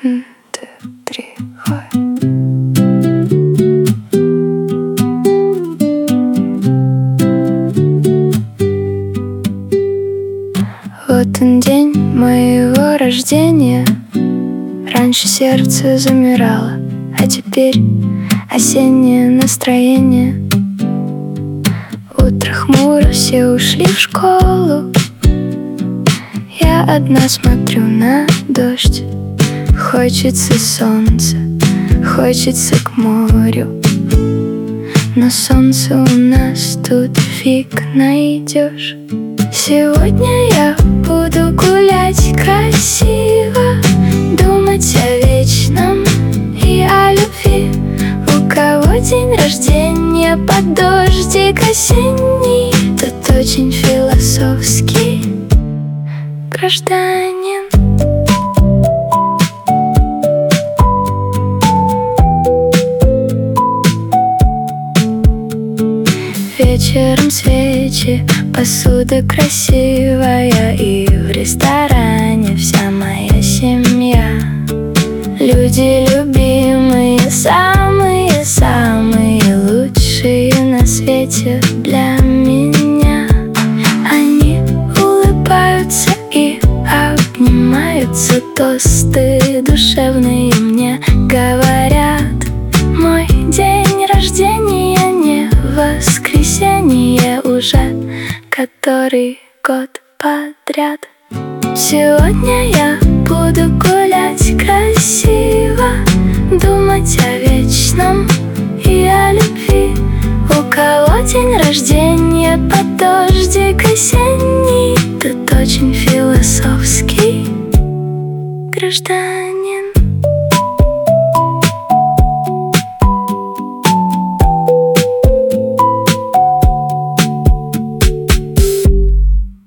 2, 3, хой. Вот он день моего рождения. Раньше сердце замирало, а теперь осеннее настроение. Утро хмуро, все ушли в школу. Я одна смотрю на дождь. Хочется солнца, хочется к морю. Но солнца у нас тут фиг найдешь. Сегодня я буду гулять красиво, думать о вечном и о любви. У кого день рождения под дождик осенний, тот очень философский гражданин. Вечером свечи, посуда красивая, и в ресторане вся моя семья. Люди любимые, самые-самые лучшие на свете для меня. Они улыбаются и обнимаются, тосты душевные мне говорят. Мой день рождения не воскресенье уже который год подряд. Сегодня я буду гулять красиво, думать о вечном и о любви. У кого день рождения под дождик осенний, тот очень философский гражданин.